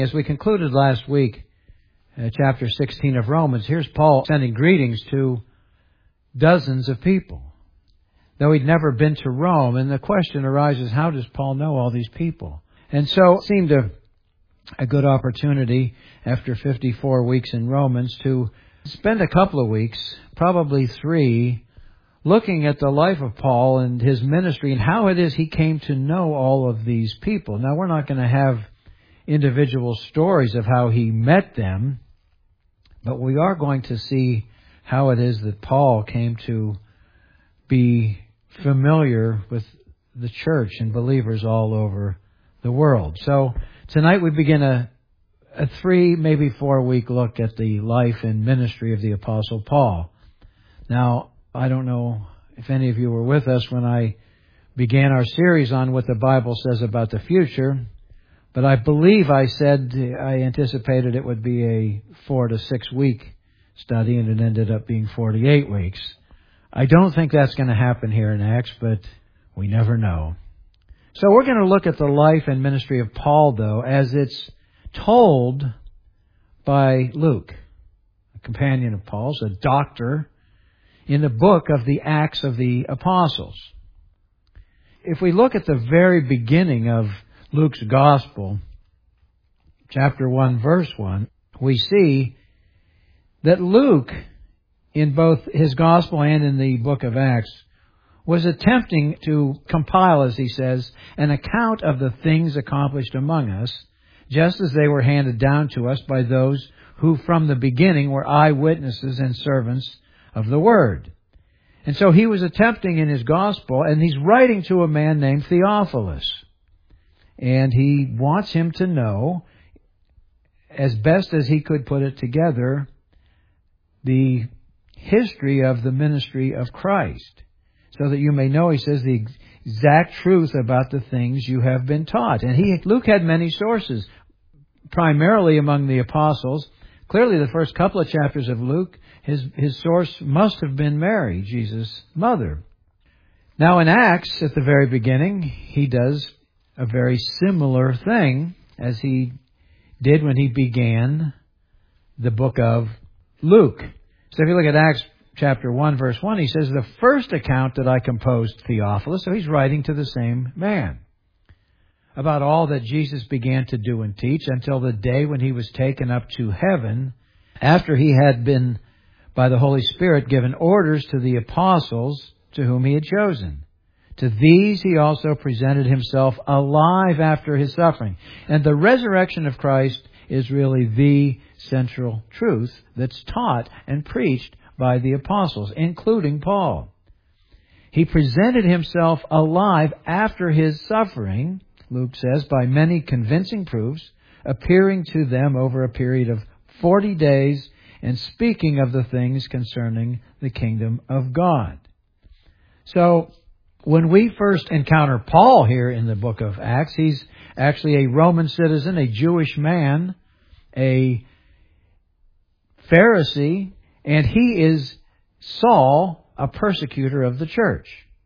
As we concluded last week, chapter 16 of Romans, here's Paul sending greetings to dozens of people, though he'd never been to Rome. And the question arises, how does Paul know all these people? And so it seemed a good opportunity after 54 weeks in Romans to spend a couple of weeks, probably 3, looking at the life of Paul and his ministry and how it is he came to know all of these people. Now, we're not going to have individual stories of how he met them, but we are going to see how it is that Paul came to be familiar with the church and believers all over the world. So tonight we begin a 3, maybe 4 week look at the life and ministry of the Apostle Paul. Now, I don't know if any of you were with us when I began our series on what the Bible says about the future, but I believe I said I anticipated it would be a 4 to 6 week study, and it ended up being 48 weeks. I don't think that's going to happen here in Acts, but we never know. So we're going to look at the life and ministry of Paul, though, as it's told by Luke, a companion of Paul's, a doctor, in the book of the Acts of the Apostles. If we look at the very beginning of Luke's Gospel, chapter 1, verse 1, we see that Luke, in both his Gospel and in the book of Acts, was attempting to compile, as he says, an account of the things accomplished among us, just as they were handed down to us by those who from the beginning were eyewitnesses and servants of the Word. And so he was attempting in his Gospel, and he's writing to a man named Theophilus. And he wants him to know, as best as he could put it together, the history of the ministry of Christ, so that you may know, he says, the exact truth about the things you have been taught. And Luke had many sources, primarily among the apostles. Clearly, the first couple of chapters of Luke, his source must have been Mary, Jesus' mother. Now, in Acts, at the very beginning, he does a very similar thing as he did when he began the book of Luke. So if you look at Acts chapter 1, verse 1, he says, the first account that I composed, Theophilus, so he's writing to the same man, about all that Jesus began to do and teach until the day when he was taken up to heaven, after he had been, by the Holy Spirit, given orders to the apostles to whom he had chosen. To these he also presented himself alive after his suffering. And the resurrection of Christ is really the central truth that's taught and preached by the apostles, including Paul. He presented himself alive after his suffering, Luke says, by many convincing proofs, appearing to them over a period of 40 days and speaking of the things concerning the kingdom of God. So, when we first encounter Paul here in the book of Acts, he's actually a Roman citizen, a Jewish man, a Pharisee, and he is Saul, a persecutor of the church.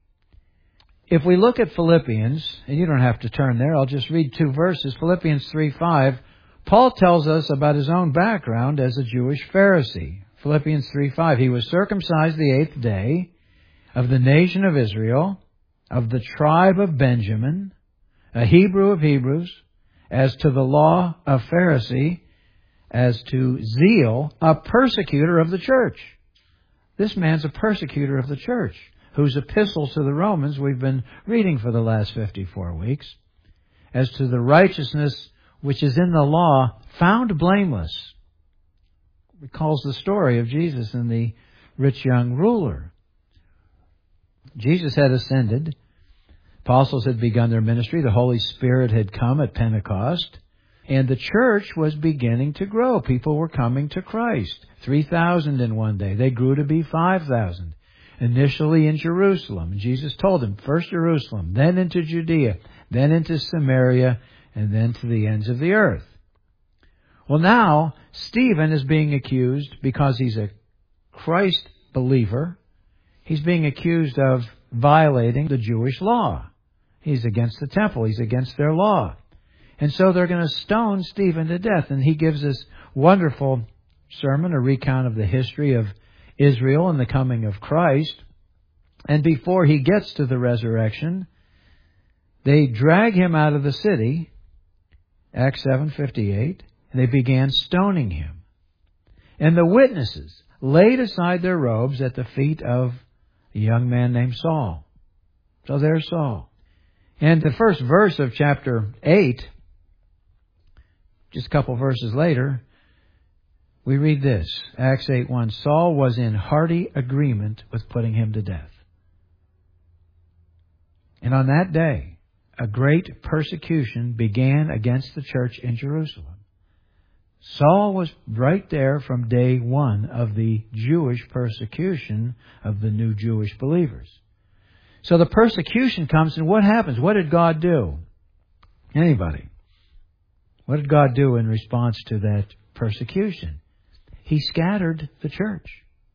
If we look at Philippians, and you don't have to turn there, I'll just read 2 verses, Philippians 3:5, Paul tells us about his own background as a Jewish Pharisee. Philippians 3:5, he was circumcised the 8th day, of the nation of Israel, of the tribe of Benjamin, a Hebrew of Hebrews, as to the law, a Pharisee, as to zeal, a persecutor of the church. This man's a persecutor of the church, whose epistles to the Romans we've been reading for the last 54 weeks. As to the righteousness which is in the law, found blameless. Recalls the story of Jesus and the rich young ruler. Jesus had ascended. Apostles had begun their ministry. The Holy Spirit had come at Pentecost. And the church was beginning to grow. People were coming to Christ. 3,000 in one day. They grew to be 5,000. Initially in Jerusalem. And Jesus told them, first Jerusalem, then into Judea, then into Samaria, and then to the ends of the earth. Well, now, Stephen is being accused because he's a Christ believer. He's being accused of violating the Jewish law. He's against the temple. He's against their law. And so they're going to stone Stephen to death. And he gives this wonderful sermon, a recount of the history of Israel and the coming of Christ. And before he gets to the resurrection, they drag him out of the city, Acts 7:58, and they began stoning him. And the witnesses laid aside their robes at the feet of a young man named Saul. So there's Saul. And the first verse of chapter 8, just a couple verses later, we read this, Acts 8:1, Saul was in hearty agreement with putting him to death. And on that day, a great persecution began against the church in Jerusalem. Saul was right there from day one of the Jewish persecution of the new Jewish believers. So the persecution comes, and what happens? What did God do? Anybody? What did God do in response to that persecution? He scattered the church.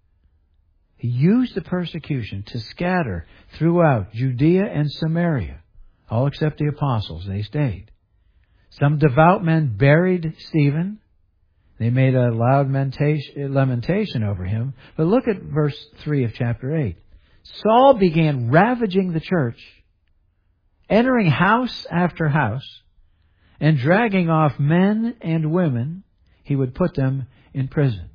He used the persecution to scatter throughout Judea and Samaria. All except the apostles, they stayed. Some devout men buried Stephen. They made a loud lamentation over him. But look at verse 3 of chapter 8. Saul began ravaging the church, entering house after house, and dragging off men and women. He would put them in prison.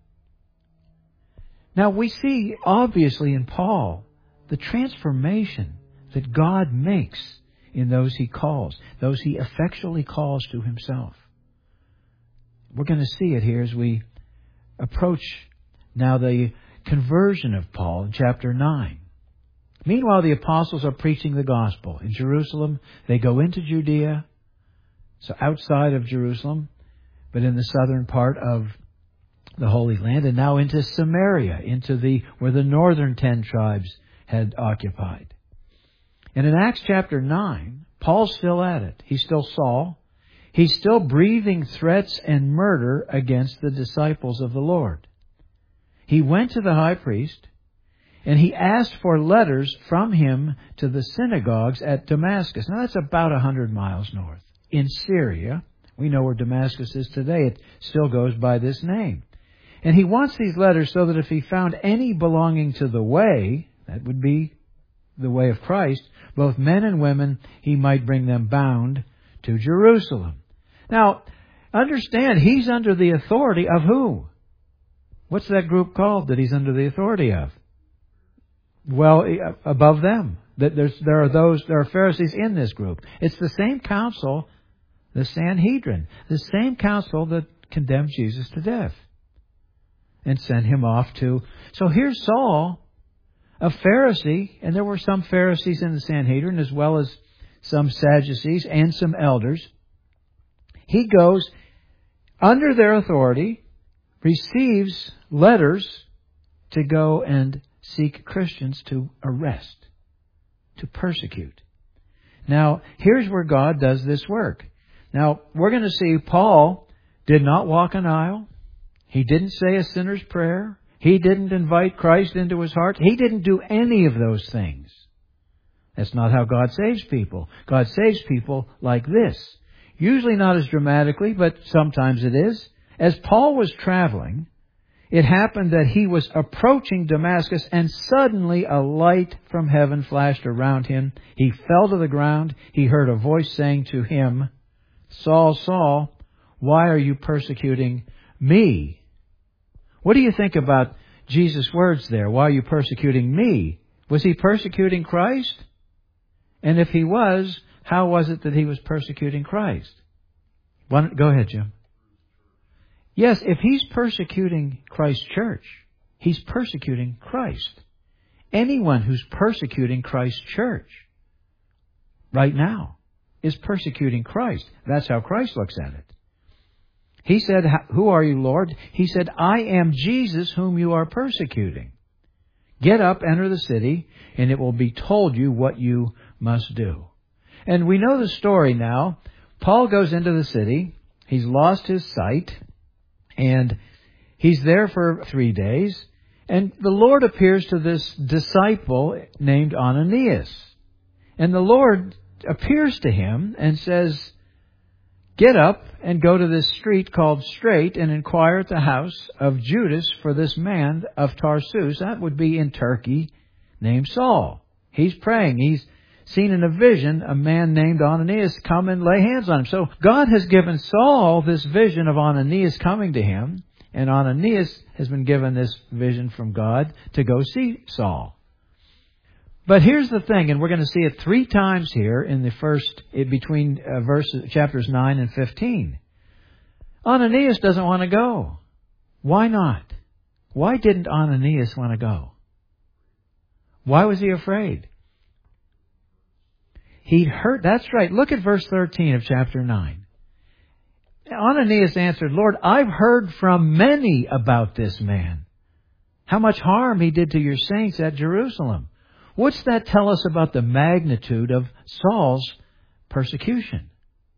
Now we see, obviously, in Paul, the transformation that God makes in those He calls, those He effectually calls to Himself. We're going to see it here as we approach now the conversion of Paul in chapter 9. Meanwhile, the apostles are preaching the gospel. In Jerusalem, they go into Judea, so outside of Jerusalem, but in the southern part of the Holy Land, and now into Samaria, where the northern 10 tribes had occupied. And in Acts chapter 9, Paul's still at it. He's still Saul. He's still breathing threats and murder against the disciples of the Lord. He went to the high priest, and he asked for letters from him to the synagogues at Damascus. Now that's about 100 miles north. In Syria, we know where Damascus is today. It still goes by this name. And he wants these letters so that if he found any belonging to the way, that would be the way of Christ, both men and women, he might bring them bound to Jerusalem. Now, understand, he's under the authority of who? What's that group called that he's under the authority of? Well, above them. There are Pharisees in this group. It's the same council, the Sanhedrin, the same council that condemned Jesus to death and sent him off to... So here's Saul, a Pharisee, and there were some Pharisees in the Sanhedrin as well as some Sadducees and some elders. He goes under their authority, receives letters to go and seek Christians to arrest, to persecute. Now, here's where God does this work. Now, we're going to see Paul did not walk an aisle. He didn't say a sinner's prayer. He didn't invite Christ into his heart. He didn't do any of those things. That's not how God saves people. God saves people like this. Usually not as dramatically, but sometimes it is. As Paul was traveling, it happened that he was approaching Damascus, and suddenly a light from heaven flashed around him. He fell to the ground. He heard a voice saying to him, Saul, Saul, why are you persecuting me? What do you think about Jesus' words there? Why are you persecuting me? Was he persecuting Christ? And if he was, how was it that he was persecuting Christ? Go ahead, Jim. Yes, if he's persecuting Christ's church, he's persecuting Christ. Anyone who's persecuting Christ's church right now is persecuting Christ. That's how Christ looks at it. He said, who are you, Lord? He said, I am Jesus whom you are persecuting. Get up, enter the city, and it will be told you what you must do. And we know the story now. Paul goes into the city. He's lost his sight. And he's there for 3 days. And the Lord appears to this disciple named Ananias. And the Lord appears to him and says, Get up and go to this street called Straight and inquire at the house of Judas for this man of Tarsus. That would be in Turkey, named Saul. He's praying. He's seen in a vision a man named Ananias come and lay hands on him. So God has given Saul this vision of Ananias coming to him, and Ananias has been given this vision from God to go see Saul. But here's the thing, and we're going to see it 3 times here in the between chapters 9 and 15. Ananias doesn't want to go. Why not? Why didn't Ananias want to go? Why was he afraid? He'd heard, that's right, look at verse 13 of chapter 9. Ananias answered, Lord, I've heard from many about this man, how much harm he did to your saints at Jerusalem. What's that tell us about the magnitude of Saul's persecution?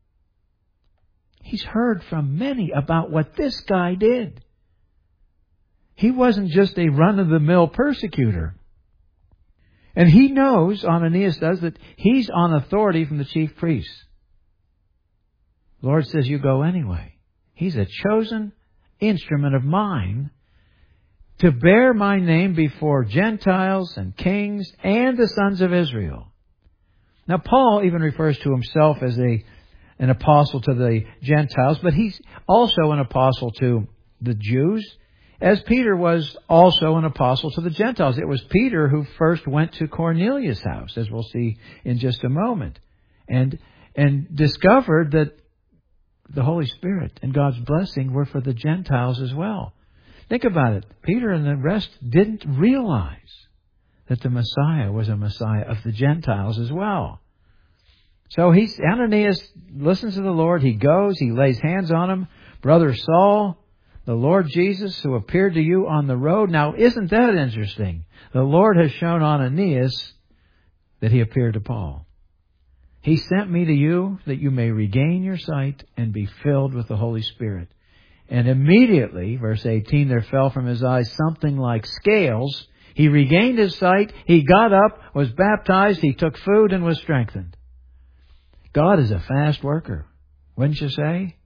He's heard from many about what this guy did. He wasn't just a run-of-the-mill persecutor. And he knows, Ananias does, that he's on authority from the chief priests. The Lord says, you go anyway. He's a chosen instrument of mine to bear my name before Gentiles and kings and the sons of Israel. Now, Paul even refers to himself as an apostle to the Gentiles, but he's also an apostle to the Jews, as Peter was also an apostle to the Gentiles. It was Peter who first went to Cornelius' house, as we'll see in just a moment, and discovered that the Holy Spirit and God's blessing were for the Gentiles as well. Think about it. Peter and the rest didn't realize that the Messiah was a Messiah of the Gentiles as well. So Ananias listens to the Lord. He goes. He lays hands on him. Brother Saul, the Lord Jesus who appeared to you on the road. Now, isn't that interesting? The Lord has shown Ananias that he appeared to Paul. He sent me to you that you may regain your sight and be filled with the Holy Spirit. And immediately, verse 18, there fell from his eyes something like scales. He regained his sight. He got up, was baptized. He took food and was strengthened. God is a fast worker, wouldn't you say?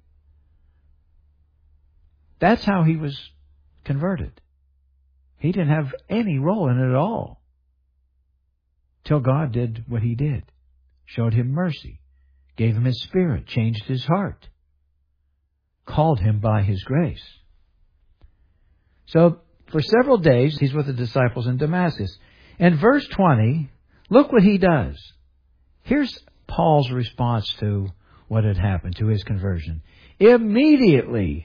That's how he was converted. He didn't have any role in it at all, till God did what he did. Showed him mercy, gave him his Spirit, changed his heart, called him by his grace. So, for several days, he's with the disciples in Damascus. And verse 20, look what he does. Here's Paul's response to what had happened, to his conversion. Immediately,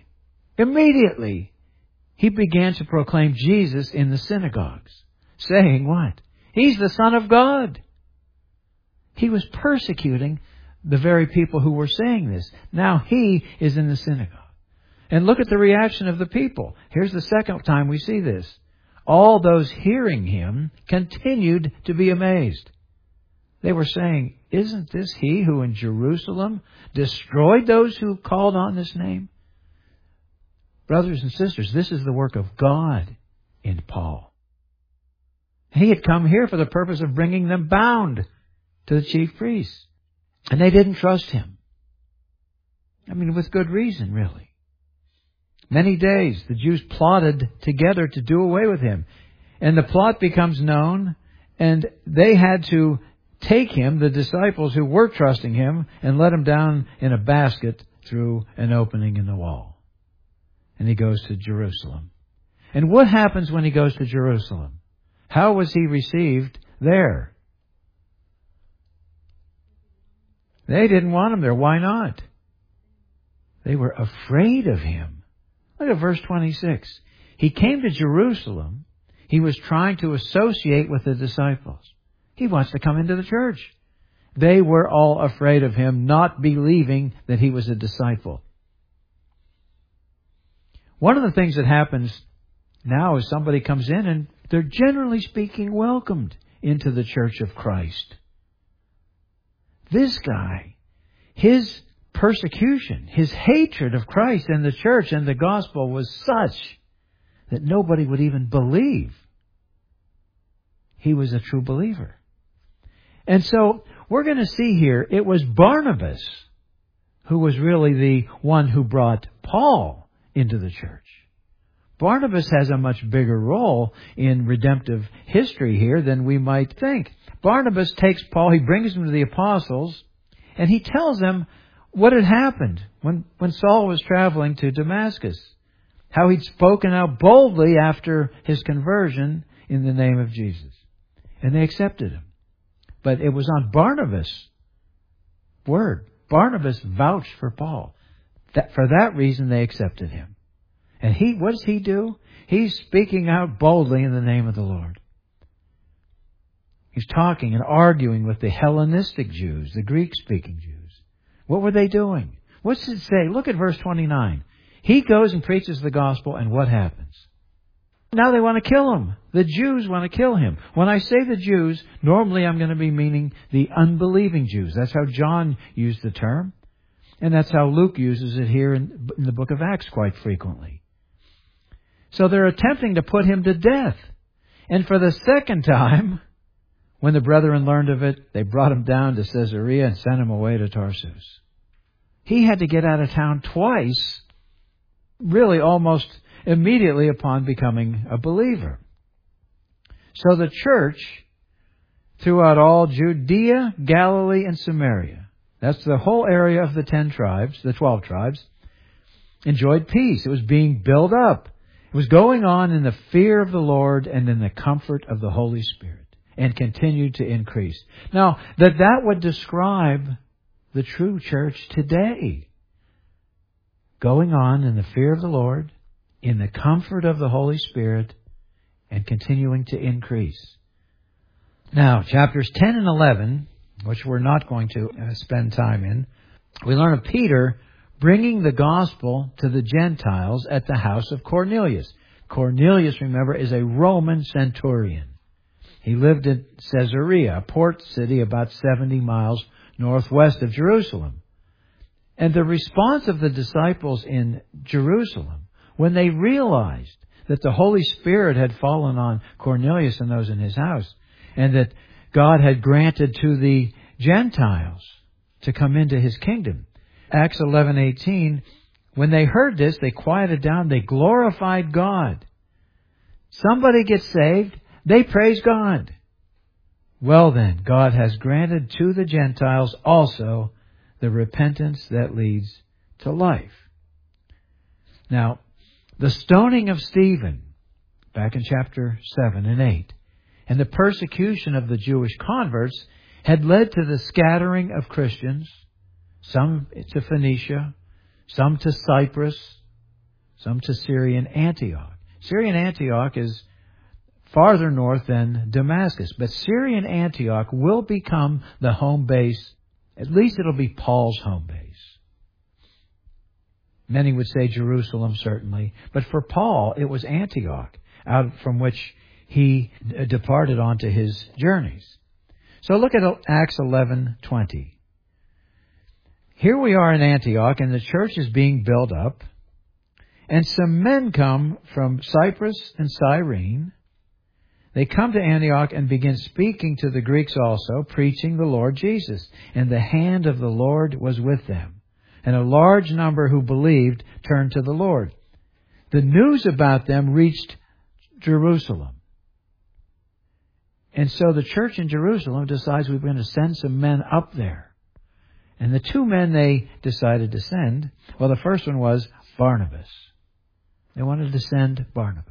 he began to proclaim Jesus in the synagogues, saying what? He's the Son of God. He was persecuting the very people who were saying this. Now he is in the synagogue. And look at the reaction of the people. Here's the second time we see this. All those hearing him continued to be amazed. They were saying, isn't this he who in Jerusalem destroyed those who called on this name? Brothers and sisters, this is the work of God in Paul. He had come here for the purpose of bringing them bound to the chief priests. And they didn't trust him. I mean, with good reason, really. Many days the Jews plotted together to do away with him. And the plot becomes known, and they had to take him, the disciples who were trusting him, and let him down in a basket through an opening in the wall. And he goes to Jerusalem. And what happens when he goes to Jerusalem? How was he received there? They didn't want him there. Why not? They were afraid of him. Look at verse 26. He came to Jerusalem. He was trying to associate with the disciples. He wants to come into the church. They were all afraid of him, not believing that he was a disciple. One of the things that happens now is somebody comes in and they're generally speaking welcomed into the church of Christ. This guy, his persecution, his hatred of Christ and the church and the gospel was such that nobody would even believe he was a true believer. And so we're going to see here, it was Barnabas who was really the one who brought Paul into the church. Barnabas has a much bigger role in redemptive history here than we might think. Barnabas takes Paul, he brings him to the apostles, and he tells them what had happened when Saul was traveling to Damascus. How he'd spoken out boldly after his conversion in the name of Jesus. And they accepted him. But it was on Barnabas' word. Barnabas vouched for Paul. For that reason they accepted him. And what does he do? He's speaking out boldly in the name of the Lord. He's talking and arguing with the Hellenistic Jews, the Greek-speaking Jews. What were they doing? What's it say? Look at verse 29. He goes and preaches the gospel, and what happens? Now they want to kill him. The Jews want to kill him. When I say the Jews, normally I'm going to be meaning the unbelieving Jews. That's how John used the term. And that's how Luke uses it here in the book of Acts quite frequently. So they're attempting to put him to death. And for the second time, when the brethren learned of it, they brought him down to Caesarea and sent him away to Tarsus. He had to get out of town twice, really almost immediately upon becoming a believer. So the church, throughout all Judea, Galilee, and Samaria, that's the whole area of the 10 tribes, the 12 tribes, enjoyed peace. It was being built up. It was going on in the fear of the Lord and in the comfort of the Holy Spirit, and continued to increase. Now, that would describe the true church today. Going on in the fear of the Lord, in the comfort of the Holy Spirit, and continuing to increase. Now, chapters 10 and 11, which we're not going to spend time in, we learn of Peter bringing the gospel to the Gentiles at the house of Cornelius. Cornelius, remember, is a Roman centurion. He lived in Caesarea, a port city about 70 miles northwest of Jerusalem. And the response of the disciples in Jerusalem, when they realized that the Holy Spirit had fallen on Cornelius and those in his house, and that God had granted to the Gentiles to come into His kingdom. Acts 11:18, when they heard this, they quieted down, they glorified God. Somebody gets saved, they praise God. Well then, God has granted to the Gentiles also the repentance that leads to life. Now, the stoning of Stephen, back in chapter 7 and 8, and the persecution of the Jewish converts had led to the scattering of Christians, some to Phoenicia, some to Cyprus, some to Syrian Antioch. Syrian Antioch is farther north than Damascus, but Syrian Antioch will become the home base. At least it'll be Paul's home base. Many would say Jerusalem, certainly. But for Paul, it was Antioch, out from which he departed onto his journeys. So look at Acts 11:20. Here we are in Antioch, and the church is being built up. And some men come from Cyprus and Cyrene. They come to Antioch and begin speaking to the Greeks also, preaching the Lord Jesus. And the hand of the Lord was with them. And a large number who believed turned to the Lord. The news about them reached Jerusalem. And so the church in Jerusalem decides we're going to send some men up there. And the two men they decided to send, well, the first one was Barnabas. They wanted to send Barnabas.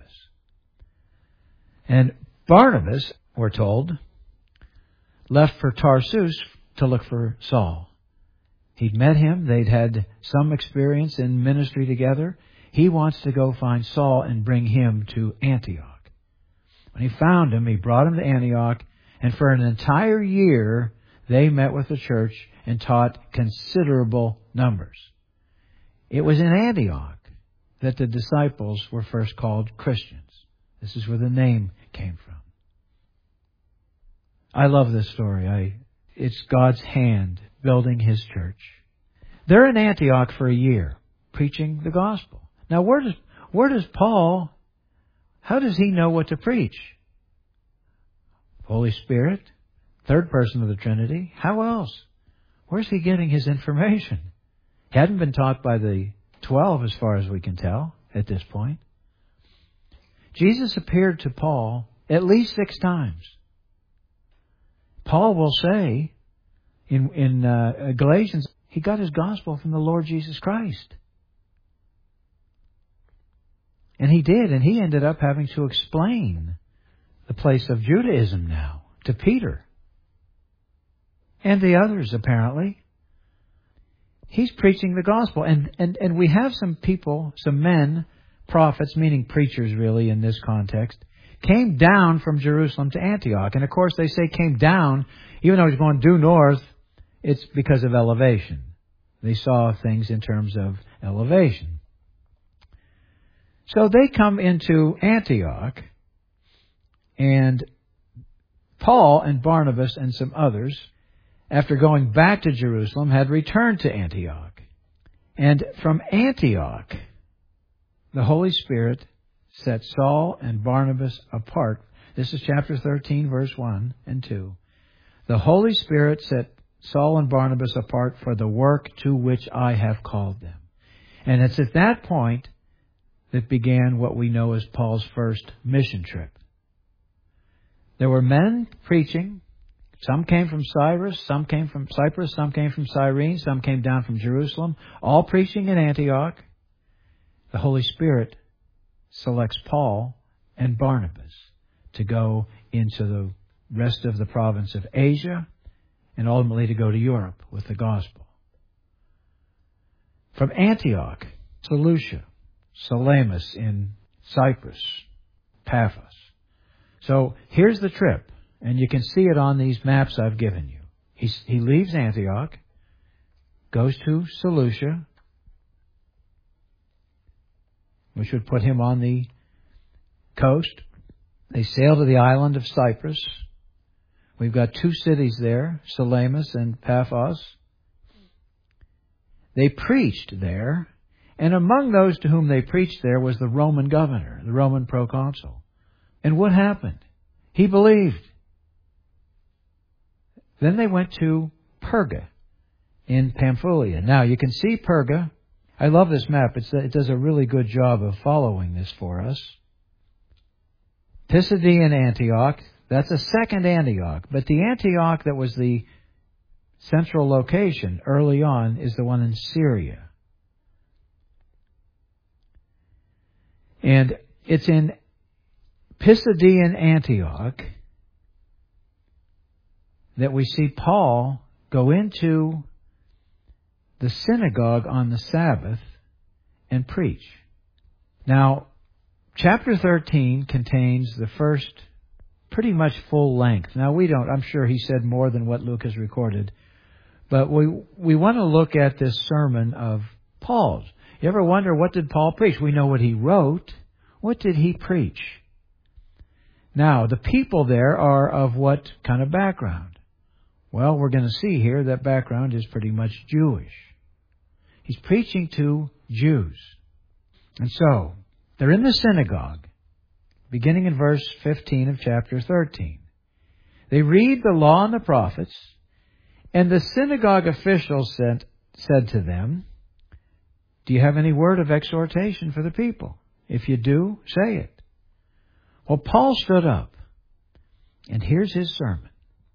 And Barnabas, we're told, left for Tarsus to look for Saul. He'd met him. They'd had some experience in ministry together. He wants to go find Saul and bring him to Antioch. When he found him, he brought him to Antioch, and for an entire year, they met with the church and taught considerable numbers. It was in Antioch that the disciples were first called Christians. This is where the name came from. I love this story. It's God's hand building His church. They're in Antioch for a year, preaching the gospel. Now, where does Paul, how does he know what to preach? Holy Spirit, third person of the Trinity. How else? Where's he getting his information? He hadn't been taught by the 12 as far as we can tell at this point. Jesus appeared to Paul at least 6 times. Paul will say in Galatians, he got his gospel from the Lord Jesus Christ. And he did, and he ended up having to explain the place of Judaism now to Peter. And the others, apparently. He's preaching the gospel. And we have some people, some men, prophets, meaning preachers really in this context, came down from Jerusalem to Antioch. And of course they say came down, even though he's going due north, it's because of elevation. They saw things in terms of elevation. So they come into Antioch, and Paul and Barnabas and some others, after going back to Jerusalem, had returned to Antioch. And from Antioch, the Holy Spirit set Saul and Barnabas apart. This is chapter 13, verse 1 and 2. The Holy Spirit set Saul and Barnabas apart for the work to which I have called them. And it's at that point that began what we know as Paul's first mission trip. There were men preaching. Some came from Cyprus, some came from Cyrene, some came down from Jerusalem, all preaching in Antioch. The Holy Spirit selects Paul and Barnabas to go into the rest of the province of Asia and ultimately to go to Europe with the gospel. From Antioch, Seleucia, Salamis in Cyprus, Paphos. So here's the trip, and you can see it on these maps I've given you. He leaves Antioch, goes to Seleucia, which would put him on the coast. They sail to the island of Cyprus. We've got 2 cities there, Salamis and Paphos. They preached there, and among those to whom they preached there was the Roman governor, the Roman proconsul. And what happened? He believed. Then they went to Perga in Pamphylia. Now, you can see Perga. I love this map. It does a really good job of following this for us. Pisidian Antioch. That's a second Antioch. But the Antioch that was the central location early on is the one in Syria. And it's in Pisidian Antioch that we see Paul go into the synagogue on the Sabbath and preach. Now, chapter 13 contains the first pretty much full length. Now, I'm sure he said more than what Luke has recorded, but we want to look at this sermon of Paul's. You ever wonder, what did Paul preach? We know what he wrote. What did he preach? Now, the people there are of what kind of background? Well, we're going to see here that background is pretty much Jewish. He's preaching to Jews. And so, they're in the synagogue, beginning in verse 15 of chapter 13. They read the law and the prophets, and the synagogue officials said to them, "Do you have any word of exhortation for the people? If you do, say it." Well, Paul stood up, and here's his sermon.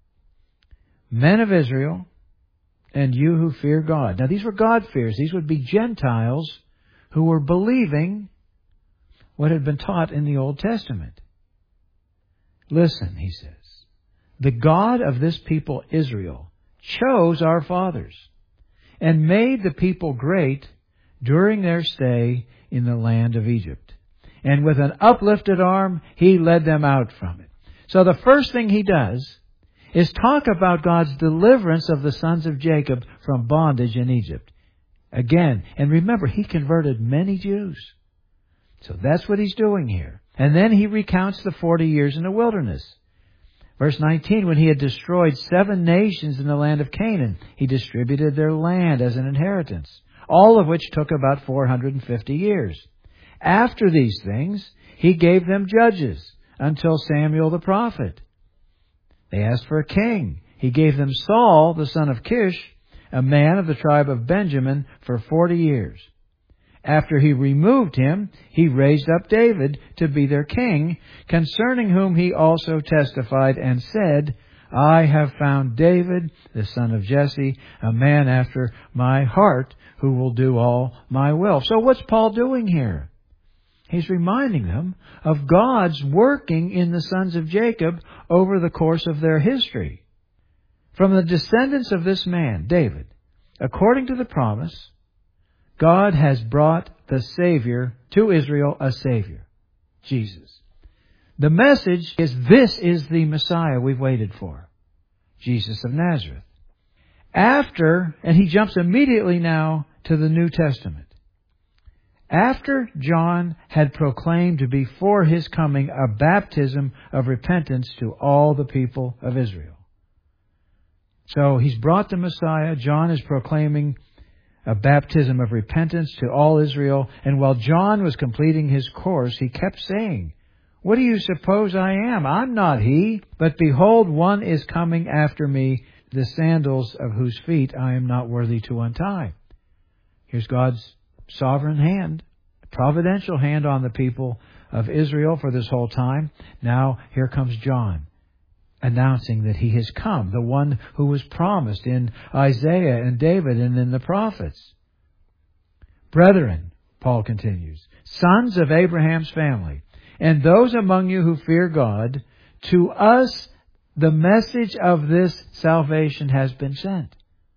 "Men of Israel, and you who fear God." Now, these were God-fears. These would be Gentiles who were believing what had been taught in the Old Testament. "Listen," he says, "the God of this people Israel chose our fathers and made the people great during their stay in the land of Egypt. And with an uplifted arm, He led them out from it." So the first thing he does is talk about God's deliverance of the sons of Jacob from bondage in Egypt. Again, and remember, He converted many Jews. So that's what He's doing here. And then He recounts the 40 years in the wilderness. Verse 19, when He had destroyed 7 nations in the land of Canaan, He distributed their land as an inheritance, all of which took about 450 years. After these things, He gave them judges until Samuel the prophet. They asked for a king. He gave them Saul, the son of Kish, a man of the tribe of Benjamin, for 40 years. After he removed him, he raised up David to be their king, concerning whom he also testified and said, I have found David, the son of Jesse, a man after my heart, who will do all my will. So what's Paul doing here? He's reminding them of God's working in the sons of Jacob over the course of their history. From the descendants of this man, David, according to the promise, God has brought the Savior to Israel, a Savior, Jesus. The message is, this is the Messiah we've waited for, Jesus of Nazareth. And he jumps immediately now to the New Testament. After John had proclaimed before his coming a baptism of repentance to all the people of Israel. So he's brought the Messiah. John is proclaiming a baptism of repentance to all Israel. And while John was completing his course, he kept saying, what do you suppose I am? I'm not he. But behold, one is coming after me, the sandals of whose feet I am not worthy to untie. Here's God's sovereign hand, providential hand on the people of Israel for this whole time. Now here comes John, announcing that he has come, the one who was promised in Isaiah and David and in the prophets. Brethren, Paul continues, sons of Abraham's family, and those among you who fear God, to us the message of this salvation has been sent.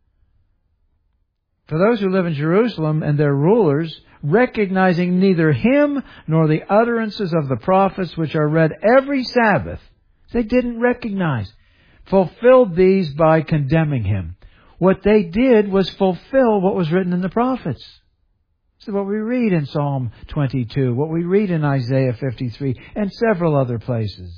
For those who live in Jerusalem and their rulers, recognizing neither him nor the utterances of the prophets which are read every Sabbath, they didn't recognize, fulfilled these by condemning him. What they did was fulfill what was written in the prophets. So what we read in Psalm 22, what we read in Isaiah 53, and several other places.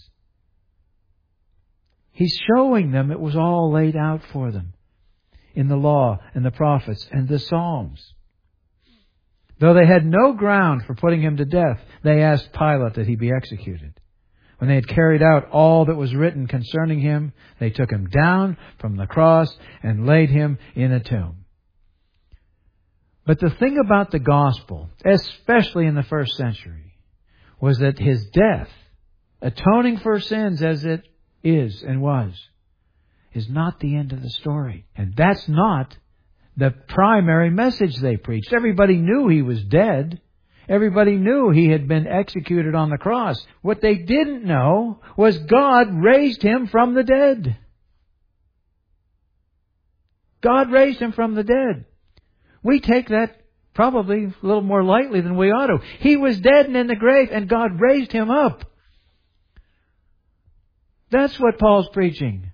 He's showing them it was all laid out for them in the law and the prophets and the Psalms. Though they had no ground for putting him to death, they asked Pilate that he be executed. When they had carried out all that was written concerning him, they took him down from the cross and laid him in a tomb. But the thing about the gospel, especially in the first century, was that his death, atoning for sins as it is and was, is not the end of the story. And that's not the primary message they preached. Everybody knew he was dead. Everybody knew he had been executed on the cross. What they didn't know was God raised him from the dead. God raised him from the dead. We take that probably a little more lightly than we ought to. He was dead and in the grave, and God raised him up. That's what Paul's preaching.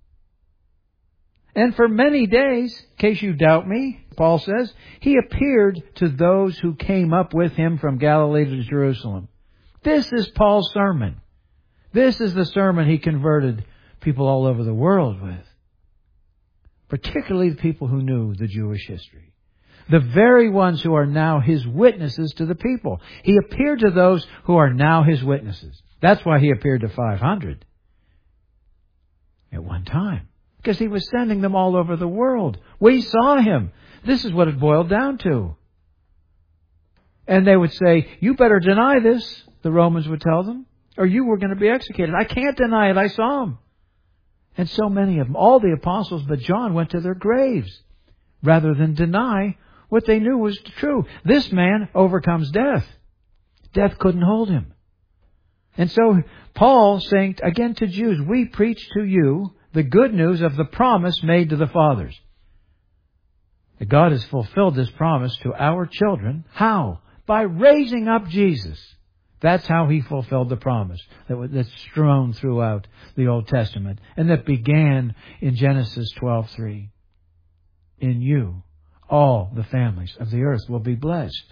And for many days, in case you doubt me, Paul says, he appeared to those who came up with him from Galilee to Jerusalem. This is Paul's sermon. This is the sermon he converted people all over the world with. Particularly the people who knew the Jewish history. The very ones who are now his witnesses to the people. He appeared to those who are now his witnesses. That's why he appeared to 500 at one time. Because he was sending them all over the world. We saw him. This is what it boiled down to. And they would say, you better deny this, the Romans would tell them, or you were going to be executed. I can't deny it. I saw him. And so many of them, all the apostles but John, went to their graves rather than deny what they knew was true. This man overcomes death. Death couldn't hold him. And so Paul saying again to Jews, we preach to you the good news of the promise made to the fathers. That God has fulfilled this promise to our children. How? By raising up Jesus. That's how he fulfilled the promise that's strewn throughout the Old Testament and that began in Genesis 12:3. In you, all the families of the earth will be blessed.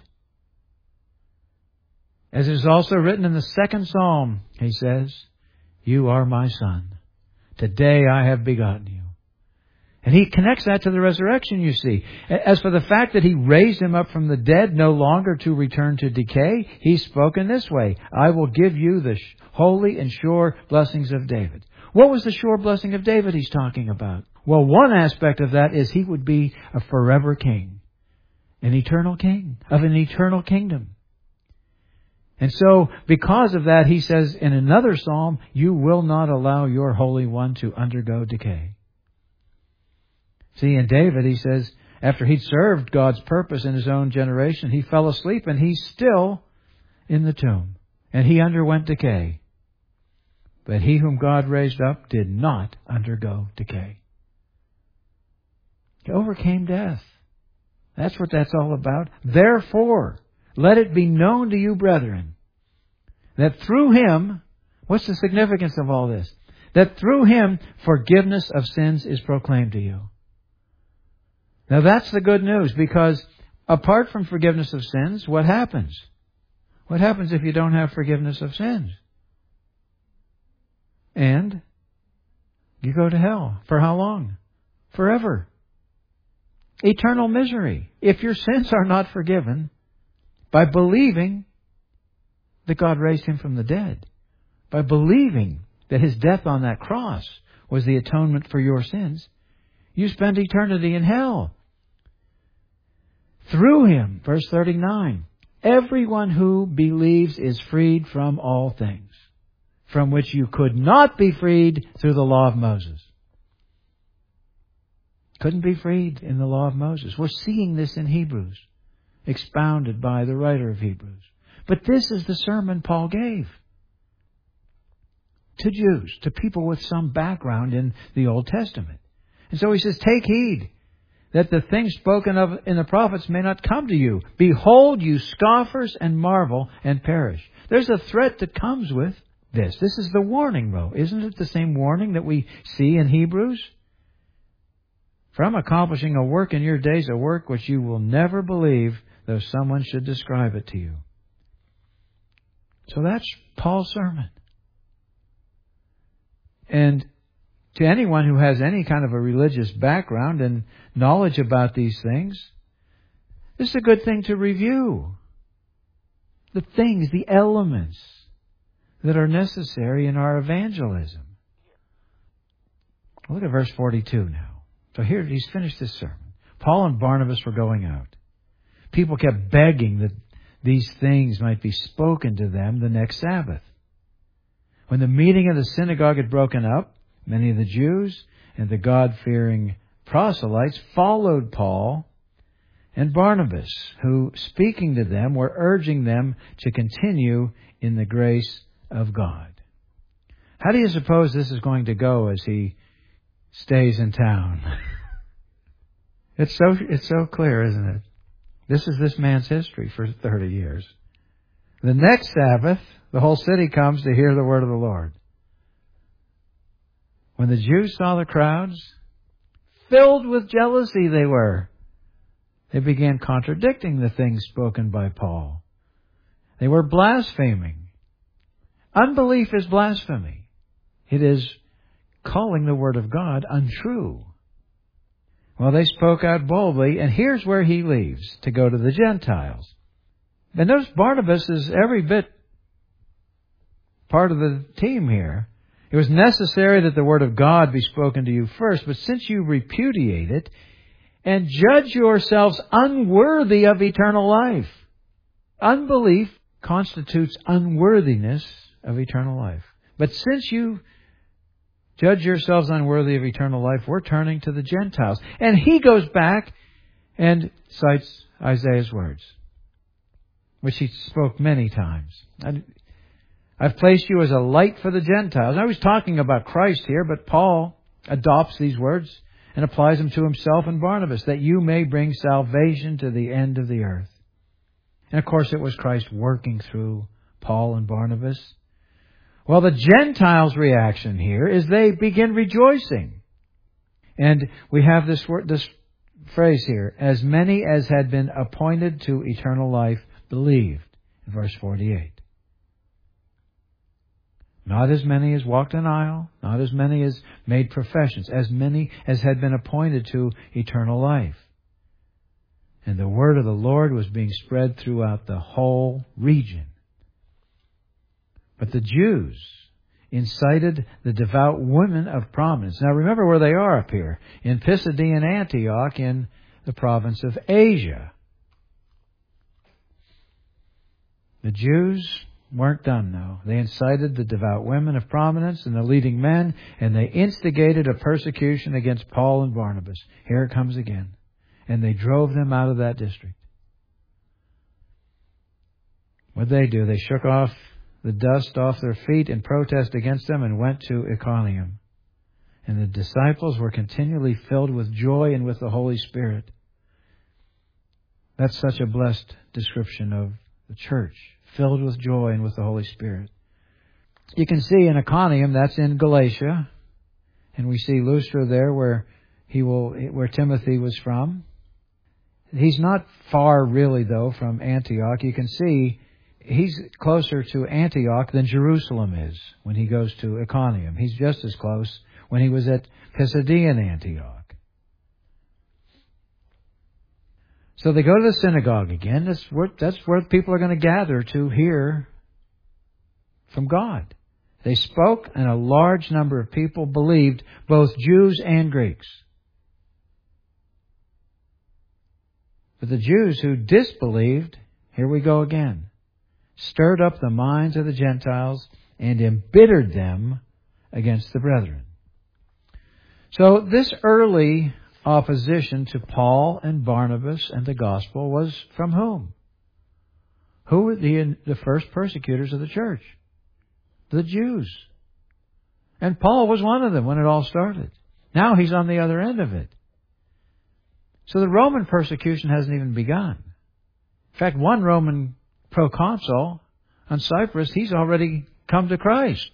As it is also written in the second Psalm, he says, you are my son. Today I have begotten you. And he connects that to the resurrection, you see. As for the fact that he raised him up from the dead, no longer to return to decay, he's spoken this way, I will give you the holy and sure blessings of David. What was the sure blessing of David he's talking about? Well, one aspect of that is he would be a forever king. An eternal king of an eternal kingdom. And so, because of that, he says in another psalm, you will not allow your Holy One to undergo decay. See, in David, he says, after he'd served God's purpose in his own generation, he fell asleep and he's still in the tomb. And he underwent decay. But he whom God raised up did not undergo decay. He overcame death. That's what that's all about. Therefore, let it be known to you, brethren, that through Him, what's the significance of all this? That through Him, forgiveness of sins is proclaimed to you. Now that's the good news, because apart from forgiveness of sins, what happens? What happens if you don't have forgiveness of sins? And you go to hell. For how long? Forever. Eternal misery. If your sins are not forgiven by believing that God raised Him from the dead, by believing that His death on that cross was the atonement for your sins, you spend eternity in hell. Through Him, verse 39, everyone who believes is freed from all things, from which you could not be freed through the law of Moses. Couldn't be freed in the law of Moses. We're seeing this in Hebrews, expounded by the writer of Hebrews. But this is the sermon Paul gave to Jews, to people with some background in the Old Testament. And so he says, take heed that the things spoken of in the prophets may not come to you. Behold, you scoffers, and marvel and perish. There's a threat that comes with this. This is the warning, though. Isn't it the same warning that we see in Hebrews? From accomplishing a work in your days, a work which you will never believe, though someone should describe it to you. So that's Paul's sermon. And to anyone who has any kind of a religious background and knowledge about these things, this is a good thing to review. The things, the elements that are necessary in our evangelism. Look at verse 42 now. So here he's finished this sermon. Paul and Barnabas were going out. People kept begging that these things might be spoken to them the next Sabbath. When the meeting of the synagogue had broken up, many of the Jews and the God-fearing proselytes followed Paul and Barnabas, who, speaking to them, were urging them to continue in the grace of God. How do you suppose this is going to go as he stays in town? It's so clear, isn't it? This is this man's history for 30 years. The next Sabbath, the whole city comes to hear the word of the Lord. When the Jews saw the crowds, filled with jealousy they were. They began contradicting the things spoken by Paul. They were blaspheming. Unbelief is blasphemy. It is calling the word of God untrue. Well, they spoke out boldly, and here's where he leaves to go to the Gentiles. And notice Barnabas is every bit part of the team here. It was necessary that the word of God be spoken to you first, but since you repudiate it and judge yourselves unworthy of eternal life. Unbelief constitutes unworthiness of eternal life. But since you judge yourselves unworthy of eternal life, we're turning to the Gentiles. And he goes back and cites Isaiah's words, which he spoke many times. I've placed you as a light for the Gentiles. I was talking about Christ here, but Paul adopts these words and applies them to himself and Barnabas, that you may bring salvation to the end of the earth. And of course it was Christ working through Paul and Barnabas. Well, the Gentiles' reaction here is they begin rejoicing. And we have this phrase here, as many as had been appointed to eternal life believed, in verse 48. Not as many as walked an aisle, not as many as made professions, as many as had been appointed to eternal life. And the word of the Lord was being spread throughout the whole region. But the Jews, incited the devout women of prominence. Now remember where they are up here, in Pisidian Antioch in the province of Asia. The Jews weren't done, though. They incited the devout women of prominence and the leading men, and they instigated a persecution against Paul and Barnabas. Here it comes again. And they drove them out of that district. What did they do? They shook off the dust off their feet in protest against them and went to Iconium. And the disciples were continually filled with joy and with the Holy Spirit. That's such a blessed description of the church, filled with joy and with the Holy Spirit. You can see in Iconium, that's in Galatia, and we see Lystra there where Timothy was from. He's not far really, though, from Antioch. You can see he's closer to Antioch than Jerusalem is when he goes to Iconium. He's just as close when he was at Pisidian Antioch. So they go to the synagogue again. That's where people are going to gather to hear from God. They spoke, and a large number of people believed, both Jews and Greeks. But the Jews who disbelieved, here we go again, stirred up the minds of the Gentiles and embittered them against the brethren. So this early opposition to Paul and Barnabas and the gospel was from whom? Who were the first persecutors of the church? The Jews. And Paul was one of them when it all started. Now he's on the other end of it. So the Roman persecution hasn't even begun. In fact, one Roman proconsul on Cyprus, he's already come to Christ.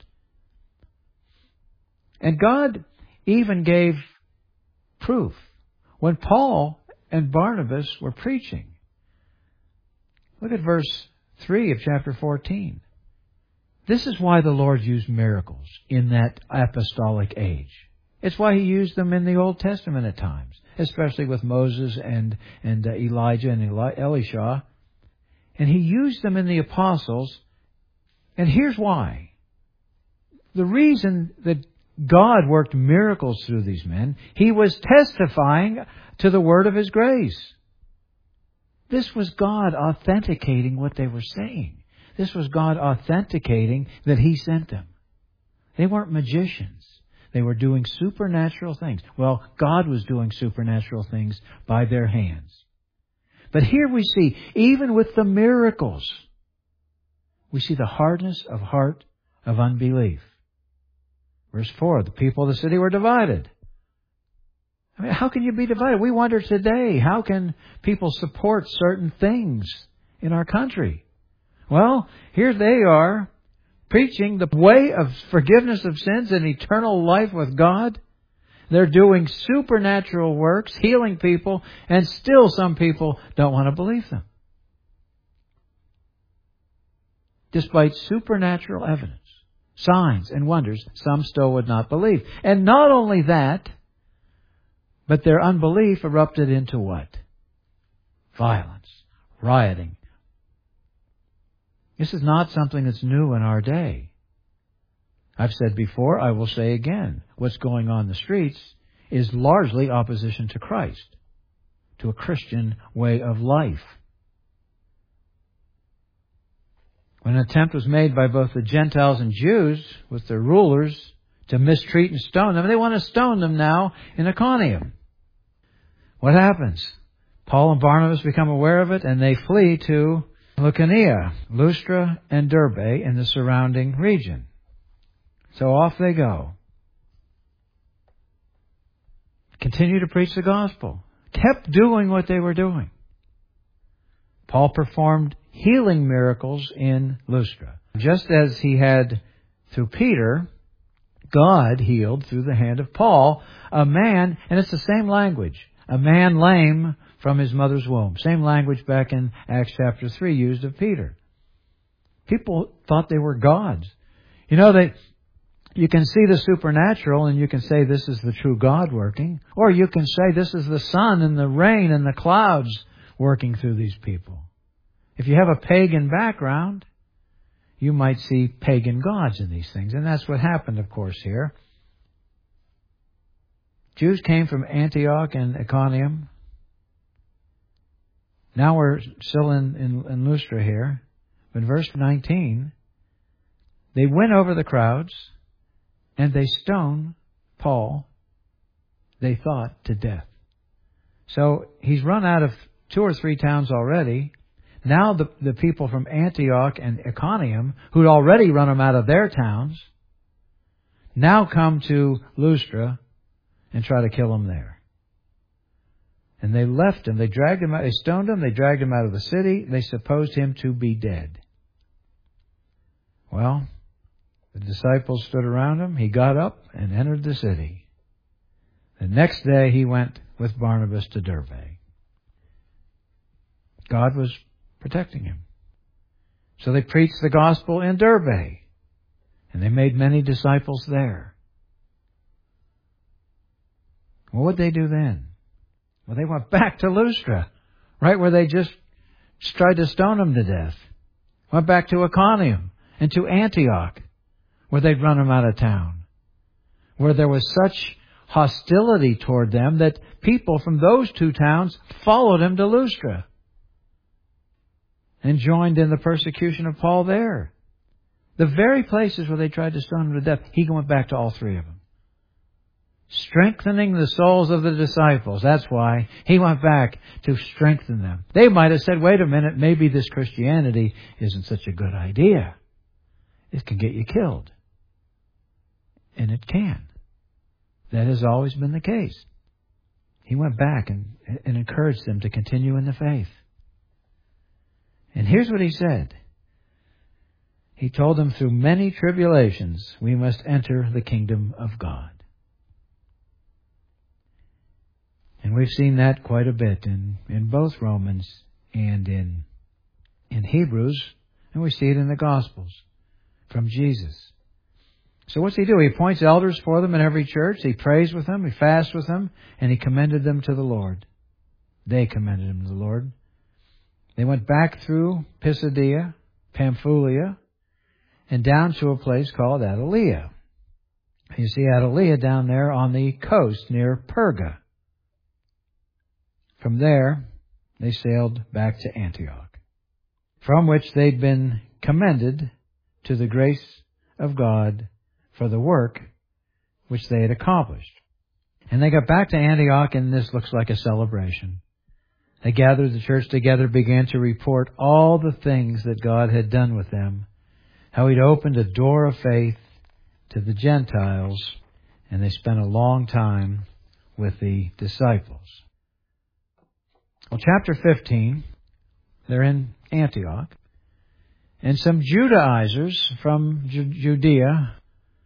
And God even gave proof when Paul and Barnabas were preaching. Look at verse 3 of chapter 14. This is why the Lord used miracles in that apostolic age. It's why He used them in the Old Testament at times, especially with Moses and Elijah and Elisha. And He used them in the apostles. And here's why. The reason that God worked miracles through these men, He was testifying to the word of His grace. This was God authenticating what they were saying. This was God authenticating that He sent them. They weren't magicians. They were doing supernatural things. Well, God was doing supernatural things by their hands. But here we see, even with the miracles, we see the hardness of heart of unbelief. Verse 4, the people of the city were divided. I mean, how can you be divided? We wonder today, how can people support certain things in our country? Well, here they are, preaching the way of forgiveness of sins and eternal life with God. They're doing supernatural works, healing people, and still some people don't want to believe them. Despite supernatural evidence, signs and wonders, some still would not believe. And not only that, but their unbelief erupted into what? Violence, rioting. This is not something that's new in our day. I've said before, I will say again, what's going on in the streets is largely opposition to Christ, to a Christian way of life. When an attempt was made by both the Gentiles and Jews with their rulers to mistreat and stone them, they want to stone them now in Iconium. What happens? Paul and Barnabas become aware of it and they flee to Lycaonia, Lystra, and Derbe in the surrounding region. So off they go. Continue to preach the gospel. Kept doing what they were doing. Paul performed healing miracles in Lystra. Just as he had through Peter, God healed through the hand of Paul a man, and it's the same language, a man lame from his mother's womb. Same language back in Acts chapter 3 used of Peter. People thought they were gods. You know, you can see the supernatural and you can say this is the true God working. Or you can say this is the sun and the rain and the clouds working through these people. If you have a pagan background, you might see pagan gods in these things. And that's what happened, of course, here. Jews came from Antioch and Iconium. Now we're still in Lystra here. But in verse 19, they went over the crowds and they stoned Paul, they thought, to death. So he's run out of 2 or 3 towns already. Now the people from Antioch and Iconium, who'd already run him out of their towns, now come to Lystra and try to kill him there. And they left him. They dragged him out. They stoned him. They dragged him out of the city. They supposed him to be dead. Well, the disciples stood around him. He got up and entered the city. The next day he went with Barnabas to Derbe. God was protecting him. So they preached the gospel in Derbe. And they made many disciples there. Well, what did they do then? Well, they went back to Lystra, right where they just tried to stone him to death. Went back to Iconium and to Antioch, where they'd run him out of town. Where there was such hostility toward them that people from those 2 towns followed him to Lystra and joined in the persecution of Paul there. The very places where they tried to stone him to death, he went back to all 3 of them. Strengthening the souls of the disciples. That's why he went back to strengthen them. They might have said, wait a minute, maybe this Christianity isn't such a good idea. It can get you killed. And it can. That has always been the case. He went back and encouraged them to continue in the faith. And here's what he said. He told them, through many tribulations, we must enter the kingdom of God. And we've seen that quite a bit in both Romans and in Hebrews. And we see it in the Gospels from Jesus. So what's he do? He appoints elders for them in every church. He prays with them. He fasts with them. And he commended them to the Lord. They commended him to the Lord. They went back through Pisidia, Pamphylia, and down to a place called Attalia. You see Attalia down there on the coast near Perga. From there, they sailed back to Antioch, from which they'd been commended to the grace of God for the work which they had accomplished. And they got back to Antioch, and this looks like a celebration. They gathered the church together, began to report all the things that God had done with them, how He'd opened a door of faith to the Gentiles, and they spent a long time with the disciples. Well, chapter 15, they're in Antioch, and some Judaizers from Judea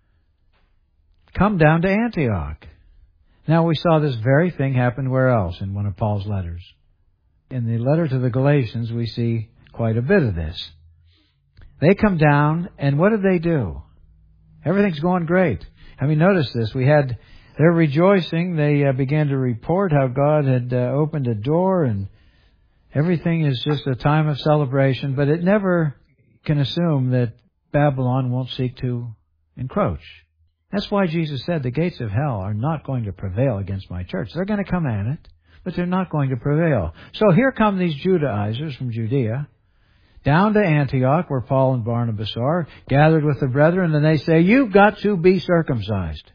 come down to Antioch. Now, we saw this very thing happen where else? In one of Paul's letters. In the letter to the Galatians, we see quite a bit of this. They come down, and what do? Everything's going great. I mean, notice this. They're rejoicing. They began to report how God had opened a door, and everything is just a time of celebration. But it never can assume that Babylon won't seek to encroach. That's why Jesus said the gates of hell are not going to prevail against my church. They're going to come at it, but they're not going to prevail. So here come these Judaizers from Judea, down to Antioch, where Paul and Barnabas are, gathered with the brethren, and they say, you've got to be circumcised.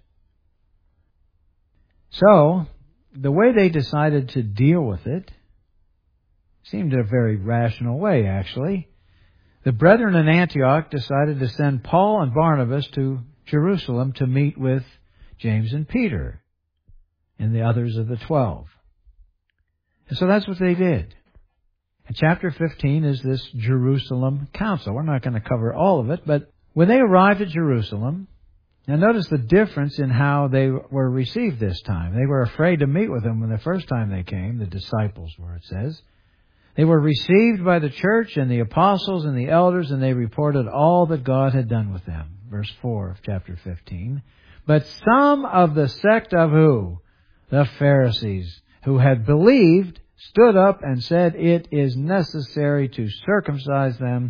So, the way they decided to deal with it seemed a very rational way, actually. The brethren in Antioch decided to send Paul and Barnabas to Jerusalem to meet with James and Peter and the others of the 12. And so that's what they did. And chapter 15 is this Jerusalem council. We're not going to cover all of it, but when they arrived at Jerusalem, now notice the difference in how they were received this time. They were afraid to meet with them when the first time they came, the disciples were, it says. They were received by the church and the apostles and the elders, and they reported all that God had done with them. Verse 4 of chapter 15. But some of the sect of who? The Pharisees, who had believed, stood up and said, it is necessary to circumcise them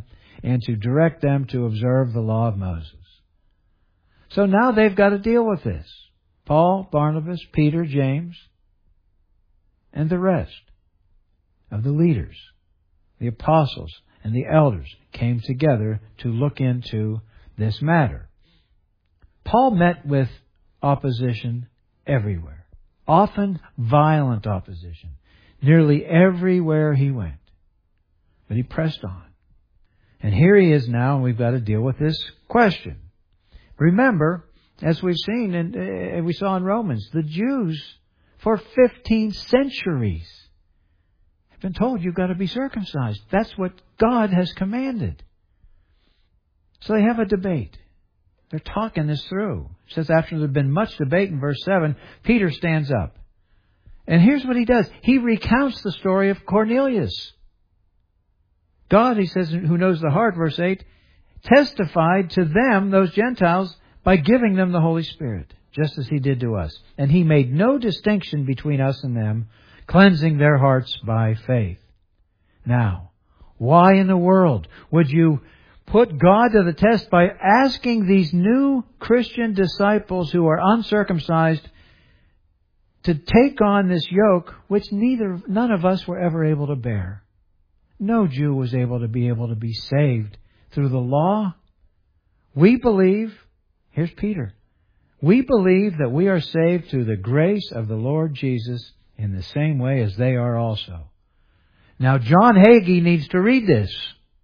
and to direct them to observe the law of Moses. So now they've got to deal with this. Paul, Barnabas, Peter, James, and the rest of the leaders, the apostles, and the elders came together to look into this matter. Paul met with opposition everywhere, often violent opposition, nearly everywhere he went. But he pressed on. And here he is now, and we've got to deal with this question. Remember, as we've seen and we saw in Romans, the Jews for 15 centuries have been told you've got to be circumcised. That's what God has commanded. So they have a debate. They're talking this through. It says after there had been much debate in verse 7, Peter stands up. And here's what he does. He recounts the story of Cornelius. God, he says, who knows the heart, verse 8, testified to them, those Gentiles, by giving them the Holy Spirit, just as he did to us. And he made no distinction between us and them, cleansing their hearts by faith. Now, why in the world would you put God to the test by asking these new Christian disciples who are uncircumcised to take on this yoke which none of us were ever able to bear? No Jew was able to be saved through the law. We believe, here's Peter, we believe that we are saved through the grace of the Lord Jesus in the same way as they are also. Now, John Hagee needs to read this.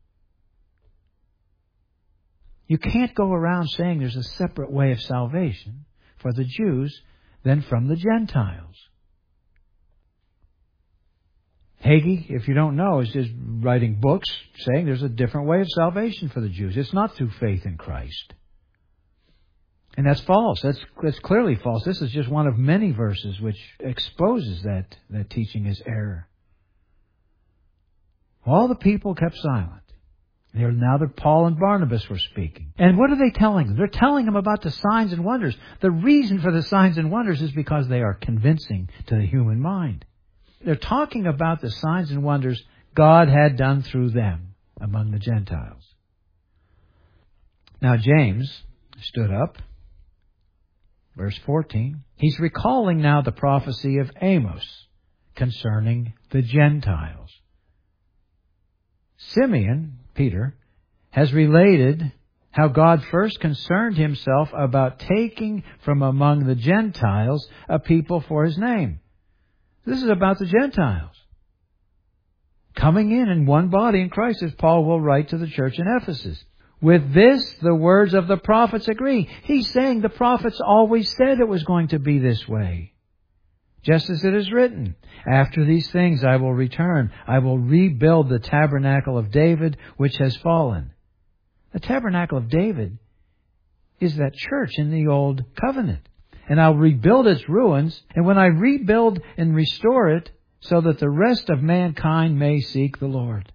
You can't go around saying there's a separate way of salvation for the Jews than from the Gentiles. Hagee, if you don't know, is just writing books saying there's a different way of salvation for the Jews. It's not through faith in Christ. And that's false. That's clearly false. This is just one of many verses which exposes that teaching as error. All the people kept silent. Now that Paul and Barnabas were speaking. And what are they telling them? They're telling them about the signs and wonders. The reason for the signs and wonders is because they are convincing to the human mind. They're talking about the signs and wonders God had done through them among the Gentiles. Now James stood up. Verse 14. He's recalling now the prophecy of Amos concerning the Gentiles. Simeon, Peter, has related how God first concerned himself about taking from among the Gentiles a people for his name. This is about the Gentiles coming in one body in Christ, as Paul will write to the church in Ephesus. With this, the words of the prophets agree. He's saying the prophets always said it was going to be this way. Just as it is written, after these things I will return. I will rebuild the tabernacle of David, which has fallen. The tabernacle of David is that church in the Old Covenant. And I'll rebuild its ruins. And when I rebuild and restore it, so that the rest of mankind may seek the Lord.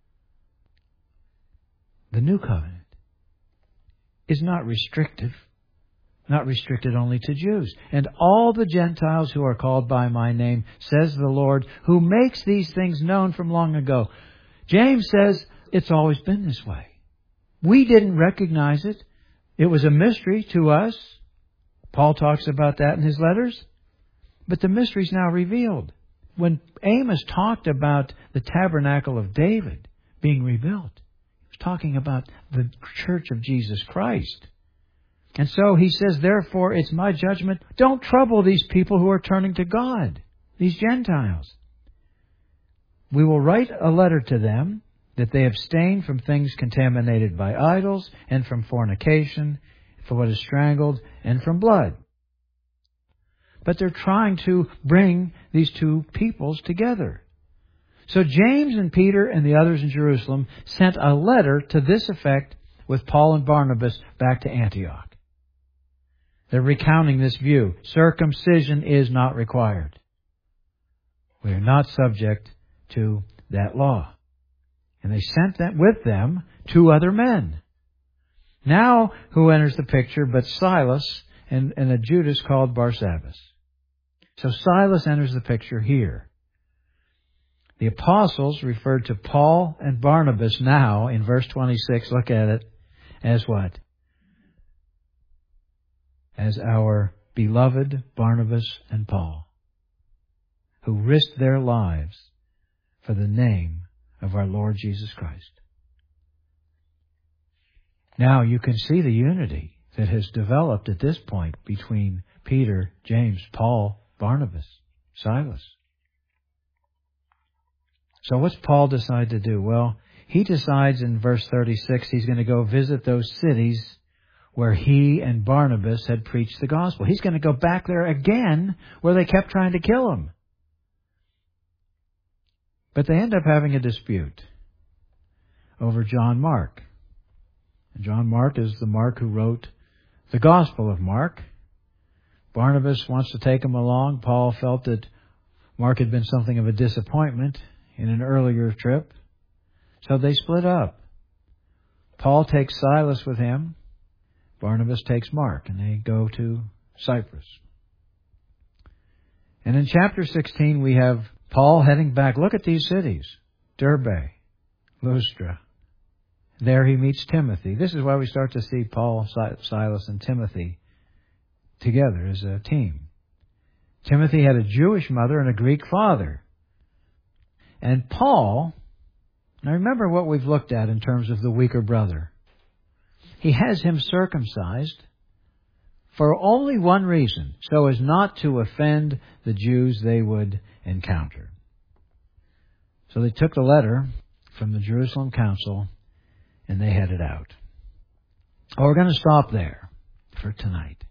The New Covenant is not restrictive. Not restricted only to Jews. And all the Gentiles who are called by my name, says the Lord, who makes these things known from long ago. James says it's always been this way. We didn't recognize it. It was a mystery to us. Paul talks about that in his letters. But the mystery is now revealed. When Amos talked about the tabernacle of David being rebuilt, he was talking about the church of Jesus Christ. And so he says, therefore, it's my judgment. Don't trouble these people who are turning to God, these Gentiles. We will write a letter to them that they abstain from things contaminated by idols and from fornication, for what is strangled, and from blood. But they're trying to bring these two peoples together. So James and Peter and the others in Jerusalem sent a letter to this effect with Paul and Barnabas back to Antioch. They're recounting this view. Circumcision is not required. We are not subject to that law. And they sent that with them 2 other men. Now, who enters the picture but Silas and a Judas called Barsabbas. So Silas enters the picture here. The apostles referred to Paul and Barnabas now in verse 26, look at it, as what? As our beloved Barnabas and Paul, who risked their lives for the name of our Lord Jesus Christ. Now you can see the unity that has developed at this point between Peter, James, Paul, Barnabas, Silas. So what's Paul decide to do? Well, he decides in verse 36 he's going to go visit those cities where he and Barnabas had preached the gospel. He's going to go back there again where they kept trying to kill him. But they end up having a dispute over John Mark. And John Mark is the Mark who wrote the Gospel of Mark. Barnabas wants to take him along. Paul felt that Mark had been something of a disappointment in an earlier trip. So they split up. Paul takes Silas with him. Barnabas takes Mark, and they go to Cyprus. And in chapter 16 we have Paul heading back. Look at these cities. Derbe, Lystra. There he meets Timothy. This is why we start to see Paul, Silas, and Timothy together as a team. Timothy had a Jewish mother and a Greek father. And Paul, now remember what we've looked at in terms of the weaker brother. He has him circumcised for only one reason, so as not to offend the Jews they would encounter. So they took the letter from the Jerusalem Council and they headed out. We're going to stop there for tonight.